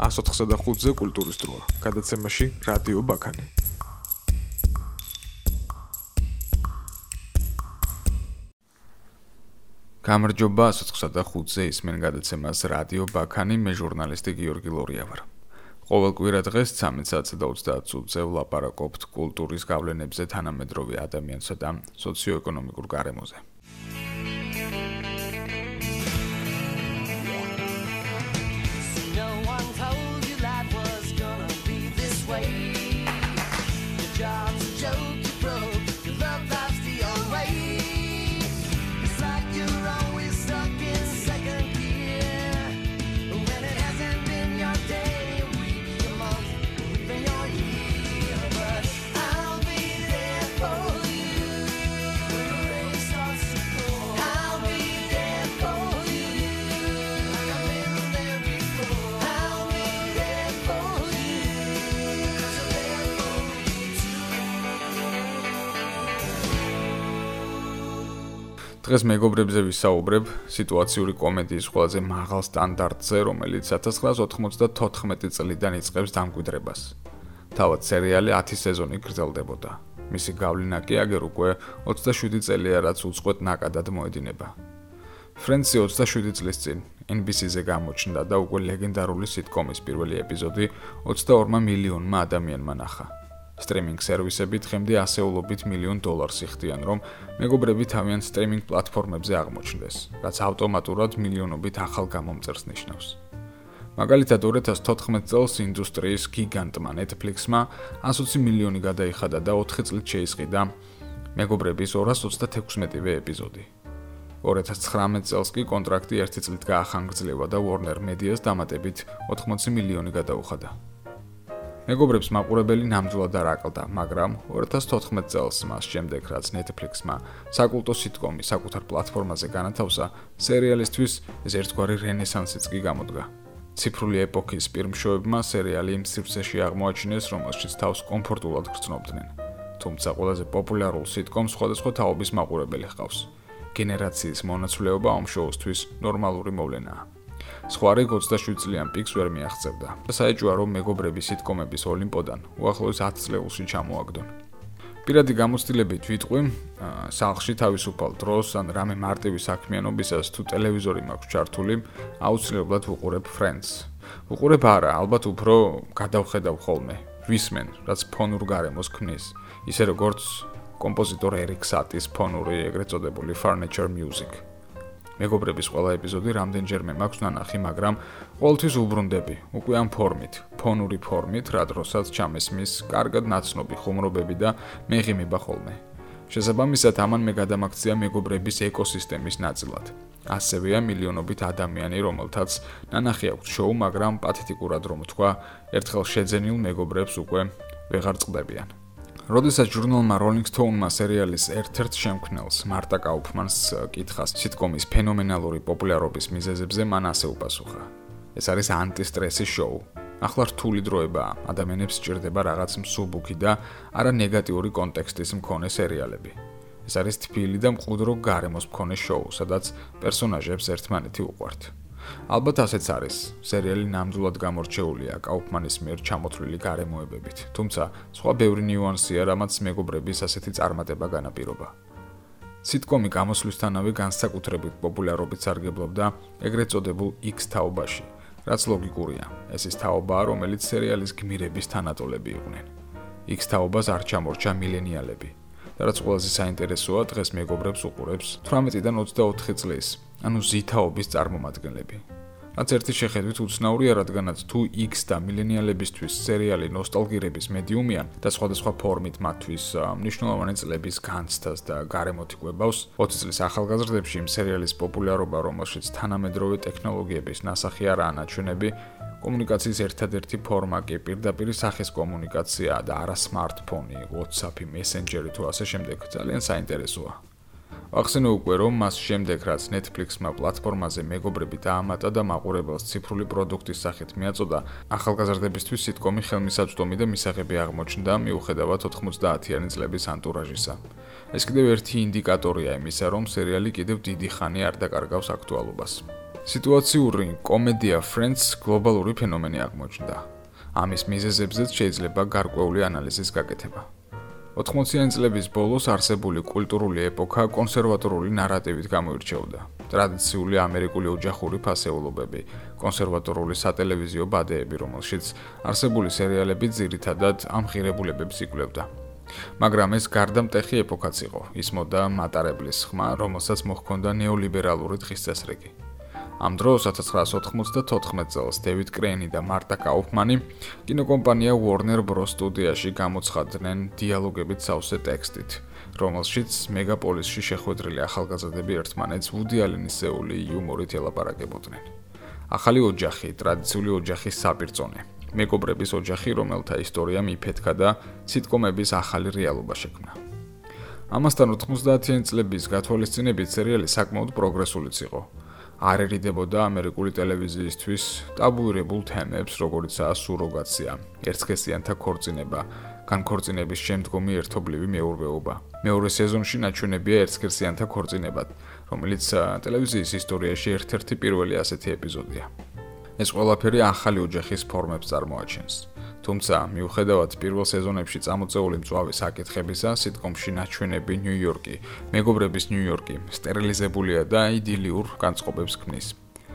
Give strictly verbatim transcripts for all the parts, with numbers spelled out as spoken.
one oh five-ზე კულტურის დროა. გადაცემაში რადიო ბაქანი. გამარჯობა, one oh five-ზე ისმენ გადაცემას რადიო ბაქანი, მე ჟურნალისტი გიორგი ლორია ვარ. ყოველ კვირა დღეს thirteen საათსა და thirty წუთზე ვლაპარაკობთ კულტურის გავლენებზე თანამედროვე ადამიანსა და სოციო-ეკონომიკურ გარემოზე. დღეს მეგობრებზე ვისაუბრებ სიტუაციური კომედიის ყველაზე მაღალ სტანდარტზე, რომელიც nineteen ninety-four წლიდან იწყებს დამკვიდრებას. თავად სერიალი ten სეზონი გრძელდებოდა. მისი გავლენა კი აგერ უკვე twenty-seven წელია, რაც უწყვეტ ნაკადად მოედინება. Friends-ი twenty-seven წლის წინ N B C-ზე გამოჩნდა და უკვე ლეგენდარული სიტკომის პირველი ეპიზოდი twenty-two მილიონმა ადამიანმა ნახა. Streaming სერვისები დღემდე ასეულობით მილიონ დოლარს იხდიან, რომ მეგობრები თავიანთ streaming პლატფორმებზე აღმოჩნდეს, რაც ავტომატურად მილიონობით ახალ გამომწერს ნიშნავს. მაგალითად, twenty fourteen წელს ინდუსტრიის გიგანტმა Netflix-მა one hundred twenty მილიონი გადაიხადა და four წლით შეისყიდა მეგობრების two hundred thirty-six-ვე ეპიზოდი. twenty nineteen წელს კი კონტრაქტი ერთი წლით გაახანგრძლევა და Warner Media-ს დამატებით eighty მილიონი გადაუხადა. მეგობრებს მაყურებელი ნამდვილად არ აკლდა, მაგრამ twenty fourteen წელს მას შემდეგ, რაც Netflix-მა საკულტო სიტკომი საკუთარ პლატფორმაზე განათავსა, სერიალისთვის ეს ერთგვარი რენესანსიც კი გამოდგა. ციფრული ეპოქის პირმშოებმა სერიალი იმ სივრცეში აღმოაჩინეს, რომელშიც თავს კომფორტულად გრძნობდნენ. თუმცა ყველაზე პოპულარულ სიტკომს სხვადასხვა თაობის მაყურებელი ჰყავს. გენერაციის მონაცვლეობა ამ შოუსთვის ნორმალური მოვლენაა. სხვარი twenty-seven წლიან პიკს ვერ მიაღწევდა. საეჭვია, რომ მეგობრები სიტკომების ოლიმპოდან უახლოეს ten წლეულში ჩამოაგდონ. პირადი გამოცდილებით ვიტყვი, სახლში თავისუფალ დროს ან რამე მარტივი საქმიანობისას თუ ტელევიზორი მაქვს ჩართული, აუცილებლად ვუყურებ Friends. ვუყურებ არა, ალბათ უფრო გადავხედავ ხოლმე. ვისმენ, რაც ფონურ გარემოს ქმნის, ისე როგორც კომპოზიტორ Eric Satie-ის ფონური ეგრეთ წოდებული furniture music. მეგობრების ყველა ეპიზოდი რამდენჯერმე მაქვს ნანახი, მაგრამ ყოველთვის უბრუნდები, უკვე ამ ფორმით, ფონური ფორმით, რა დროსაც ჩამესმის კარგად ნაცნობი ხუმრობები და მეღიმება ხოლმე. შესაბამისად, ამან მე გადამაქცია მეგობრების ეკოსისტემის ნაწილად. ასევეა მილიონობით ადამიანი, რომელთაც ნანახი აქვთ შოუ, მაგრამ პათეტიკურად რომ ვთქვა, ერთხელ შეძენილ მეგობრებს უკვე ვეღარ წყდებიან. როდესაც ჟურნალმა Rolling Stone-მა სერიალის ერთ-ერთ შემქმნელს Marta Kaufmans კითხას სიტკომის ფენომენალური პოპულარობის მიზეზებზე, მან ასე უპასუხა. ეს არის ანტისტრესის შოუ. ახლა რთული დროებაა, ადამიანებს სჭირდება რაღაც მსუბუქი და არა ნეგატიური კონტექსტის მქონე სერიალები. ეს არის თბილი და მყუდრო გარემოს მქონე შოუ, სადაც პერსონაჟებს ერთმანეთი უყვართ. ალბათ ასეც არის. სერიალი ნამდვილად გამორჩეულია Kaufman-ის მიერ ჩამოთვლილი გარემოებებით, თუმცა სხვა ბევრი ნიუანსია, რამაც მეგობრების ასეთი წარმატება განაპირობა. სიტკომი გამოსვლისთანავე განსაკუთრებით პოპულარობით სარგებლობდა ეგრეთ წოდებულ X თაობაში, რაც ლოგიკურია. ეს ის თაობაა, რომელიც სერიალის გმირების თანატოლები იყვნენ. X თაობას არ ჩამორჩა მილენიალები. და რაც ყველაზე საინტერესოა, დღეს მეგობრებს უყურებს eighteen-დან twenty-four წლის, ანუ Z თაობის წარმომადგენლები. რაც ერთი შეხედვით უცნაურია, რადგანაც თუ X და მილენიალებისთვის სერიალი ნოსტალგირების მედიუმია და სხვადასხვა ფორმით მათთვის მნიშვნელოვანი წლების განცდას და გარემოთ იკვებავს, twenty წლის ახალგაზრდებში იმ სერიალის პოპულარობა, რომელშიც თანამედროვე ტექნოლოგიების ნასახი არაა ნაჩვენები, კომუნიკაციის ერთადერთი ფორმა კი პირდაპირ სახის კომუნიკაცია და არა smartphone, WhatsApp, Messenger თუ ასე შემდეგ, ძალიან საინტერესოა. ახსენე უკვე, რომ მას შემდეგ, რაც Netflix-მა პლატფორმაზე მეგობრები დაამატა და მაყურებელს ციფრული პროდუქტის სახით მიაწოდა, ახალგაზრდებისთვის სიტკომი ხელმისაწვდომი და მისაღები აღმოჩნდა მიუხედავად ninety-იანი წლების ანტურაჟისა. ეს კიდევ ერთი ინდიკატორია იმისა, რომ სერიალი კიდევ დიდი ხანი არ დაკარგავს აქტუალობას. სიტუაციური კომედია Friends გლობალური ფენომენი აღმოჩნდა. ამის მიზეზებზეც შეიძლება გარკვეული ანალიზის გაკეთება. ოთხმოციანი წლების ბოლოს არსებული კულტურული ეპოქა კონსერვატორული ნარატივით გამოირჩეოდა. ტრადიციული ამერიკული ოჯახური ფასეულობები, კონსერვატორული სატელევიზიო ბადეები, რომელშიც არსებული სერიალები ძირითადად ამ ღირებულებებს იკვლევდა. მაგრამ ეს გარდამტეხი ეპოქაც იყო, ისმოდა მატარებლის ხმა, რომელსაც მოჰქონდა ნეოლიბერალური დღის წესრიგი. ამ დროს ათას ცხრაასი ოთხმოცდათოთხმეტ წელს დევიდ კრეინი და მარტა კაუფმანი კინოკომპანია Warner Bros. სტუდიაში გამოცხადდნენ დიალოგებით სავსე ტექსტით, რომელშიც მეგაპოლისში შეხვედრილი ახალგაზრდები ერთმანეთს ვუდი ალენისეული იუმორით ელაპარაკებოდნენ. ახალი ოჯახი, ტრადიციული ოჯახის საპირწონე, მეგობრების ოჯახი, რომელთა ისტორია მიფეთქა და სიტკომების ახალი რეალობა შექმნა. ამასთან ოთხმოცდაათიანი წლების გათვალისწინებით სერიალი საკმაოდ პროგრესულიც იყო. არ ერიდებოდა ამერიკული ტელევიზიისთვის ტაბუირებულ თემებს, როგორიცაა სუროგაცია, ერთსქესიანთა ქორწინება, განქორწინების შემდგომი ერთობლივი მეურვეობა. მეორე სეზონში ნაჩვენებია ერთსქესიანთა ქორწინებად, რომელიც ტელევიზიის ისტორიაში ერთ-ერთი პირველი ასეთი ეპიზოდია. ეს ყველაფერი ახალი ოჯახის ფორმებს წარმოაჩენს. თუმცა, მიუხედავად პირველ სეზონებში წამოწეული მწვავე საკითხებისა, სიტკომში ნაჩვენები ნიუ-იორკი, მეგობრების ნიუ-იორკი, სტერილიზებულია და იდილიურ განწყობებს ქმნის.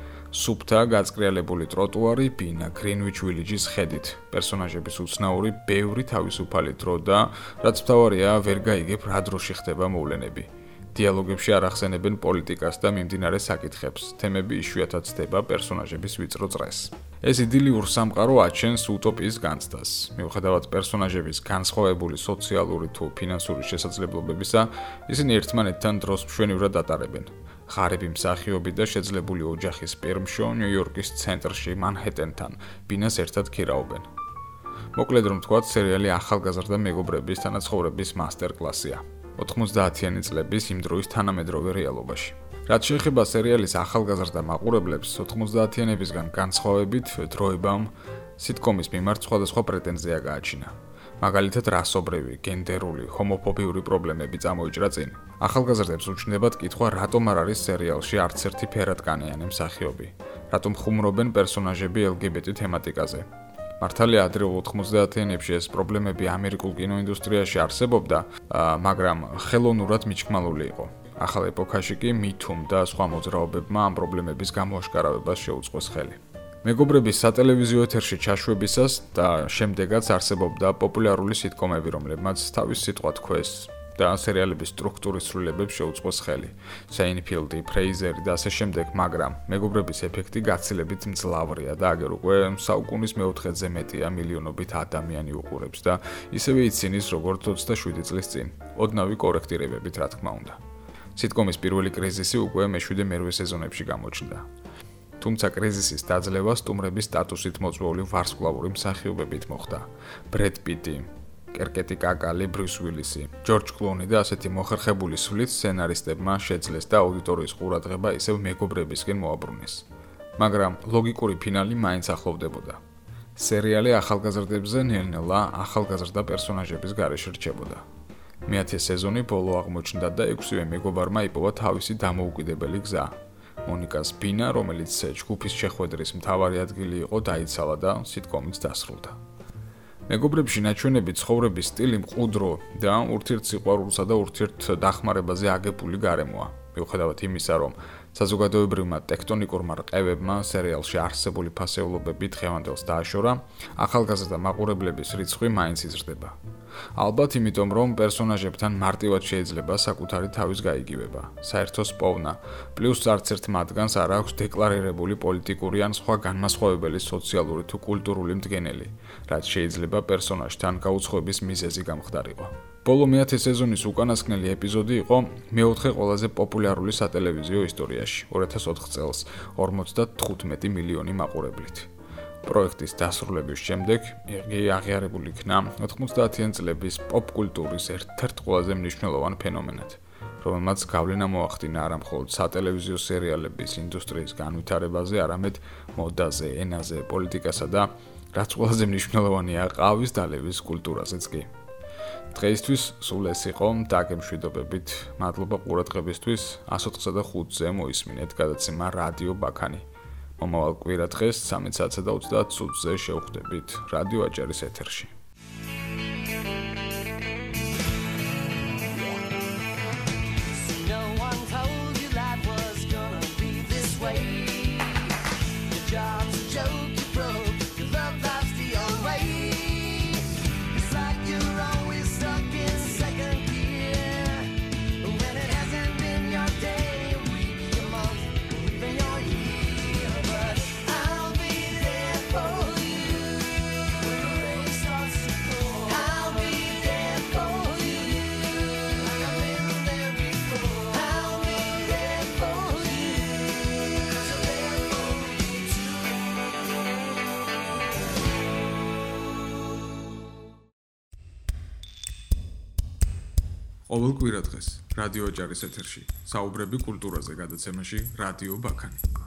სუფთა გაწყრიალებული ტროტუარი, ბინა, გრინვიჩ ვილიჯის ხედით, პერსონაჟების უცნაური, ბევრი თავისუფალი დრო და, რაც მთავარია, ვერ გაიგებ რა დროში ხდება მოვლენები. დიალოგებში არ ახსენებენ პოლიტიკას და მიმდინარე საკითხებს, თემები იშვიათად ცდება პერსონაჟების ვიწრო წრეს. ეს იდილიურ სამყარო აჩენს უტოპიის განცდას. მიუხედავად პერსონაჟების განსხვავებული სოციალური თუ ფინანსური შესაძლებლობებისა, ისინი ერთმანეთთან დროს მშვენივრად ატარებენ. ღარიბი მსახიობი და შეძლებული ოჯახის პირმშო ნიუ-იორკის ცენტრში მანჰეტენთან ბინას ერთად ქირაობენ. მოკლედ რომ ვთქვათ, სერიალი ახალგაზრდა მეგობრების თანაცხოვრების მასტერკლასია. ოთხმოცდაათიანი წლების იმ დროის თანამედროვე რეალობაში. რაც შეეხება სერიალის ახალგაზრდა მაყურებლებს, ოთხმოცდაათიანებისგან განსხვავებით, დროებამ სიტკომის მიმართ სხვადასხვა პრეტენზია გააჩინა. მაგალითად, რასობრივი, გენდერული, ჰომოფობიური პრობლემები წამოიჭრა წინ. ახალგაზრდებს უჩნდებათ კითხვა, რატომ არ არის სერიალში არც ერთი ფერადკანიანი მსახიობი, რატომ ხუმრობენ პერსონაჟები ელ გი ბი ტი თემატიკაზე. მართალია ადრეულ ოთხმოცდაათიანებში ეს პრობლემები ამერიკულ კინოინდუსტრიაში არსებობდა, მაგრამ ხელოვნურად მიჩქმალული იყო. ახალ ეპოქაში კი მითუმ და სხვა მოძრაობებმა ამ პრობლემების გამოაშკარავებას შეუწყოს ხელი. მეგობრების სატელევიზიო ეთერში ჩაშვებისას და შემდეგაც არსებობდა პოპულარული სიტკომები, რომლებმაც თავის სიტყვა თქვეს და სერიალების სტრუქტურის ცვლილებებს შეუწყოს ხელი. Seinfeldi, Frasier და ასე შემდეგ, მაგრამ მეგობრების ეფექტი გაცილებით მძლავრია და აგერ უკვე საუკუნის მეოთხედზე მეტია მილიონობით ადამიანი უყურებს და ისევე ცინის როგორც ოცდაშვიდი წლის წინ. ოდნავი კორექტირებებით, რა თქმა უნდა. სიტკომის პირველი კრიზისი უკვე მეშვიდე მერვე სეზონებში გამოჩნდა. თუმცა კრიზისის დაძლევა სტუმრების სტატუსით მოწვეული ვარსკვლავური მსახიობებით მოხდა. ბრედ პიტი, კერკეტი კაკალი, ბრიუს ვილისი, ჯორჯ კლუნი და ასეთი მოხერხებული სვლით სცენარისტებმა შეძლეს და აუდიტორიის ყურადღება ისევ მეგობრებისკენ მოაბრუნეს. მაგრამ ლოგიკური ფინალი მაინც ახლოვდებოდა. სერიალი ახალგაზრდებზე ნელ-ნელა ახალგაზრდა პერსონაჟების გარეშე რჩებოდა. მეათე სეზონი ბოლო აღმოჩნდა და ექვსივე მეგობარმა იპოვა თავისი დამოუკიდებელი გზა. მონიკას ბინა, რომელიც ჯგუფის შეხვედრის მთავარი ადგილი იყო, დაიცალა და სიტკომიც დასრულდა. მეგობრებში ნაჩვენები ცხოვრების სტილი მყუდრო და ურთიერთსიყვარულსა და ურთიერთდახმარებაზე აგებული გარემოა. მიუხედავად იმისა, რომ საზოგადოებრივმა ტექტონიკურმა რყევებმა სერიალში არსებული ფასეულობები დღევანდელს დააშორა, ახალგაზრდა მაყურებლების რიცხვი მაინც იზრდება. ალბათ იმიტომ, რომ პერსონაჟებთან მარტივად შეიძლება საკუთარი თავის გაიგივება, საერთოს პოვნა, პლუს არც ერთ მათგანს არ აქვს დეკლარირებული პოლიტიკური ან სხვა განმასხვავებელი სოციალური თუ კულტურული მდგენელი, რაც შეიძლება პერსონაჟთან გაუცხოების მიზეზი გამხდარიყო. ბოლო მეათე სეზონის უკანასკნელი ეპიზოდი იყო მეოთხე ყველაზე პოპულარული სატელევიზიო ისტორიაში, ორი ათას ოთხ წელს, ორმოცდათხუთმეტი მილიონი მაყურებლით. პროექტის დასრულების შემდეგ იგი აღიარებული იქნა ოთხმოცდაათიან წლების პოპ-კულტურის ერთ-ერთ ყველაზე მნიშვნელოვან ფენომენად, რომელმაც გავლენა მოახდინა არა მხოლოდ სატელევიზიო სერიალების ინდუსტრიის განვითარებაზე, არამედ მოდაზე, ენაზე, პოლიტიკასა და რაც ყველაზე მნიშვნელოვანია, ყავის დალევის კულტურაზეც კი. დღეისთვის სულ ეს იყო დაგემშვიდობებით. მადლობა ყურადღებისთვის. one oh five ზე მოისმინეთ გადაცემა რადიო ბაქანი. მომავალ კვირა დღეს thirteen საათსა და ოცდაათ წუთზე შევხვდებით რადიო აჭარის ეთერში. ყოველ კვირა დღეს რადიო აჭარის ეთერში საუბრები კულტურაზე გადაცემაში რადიო ბაქანი.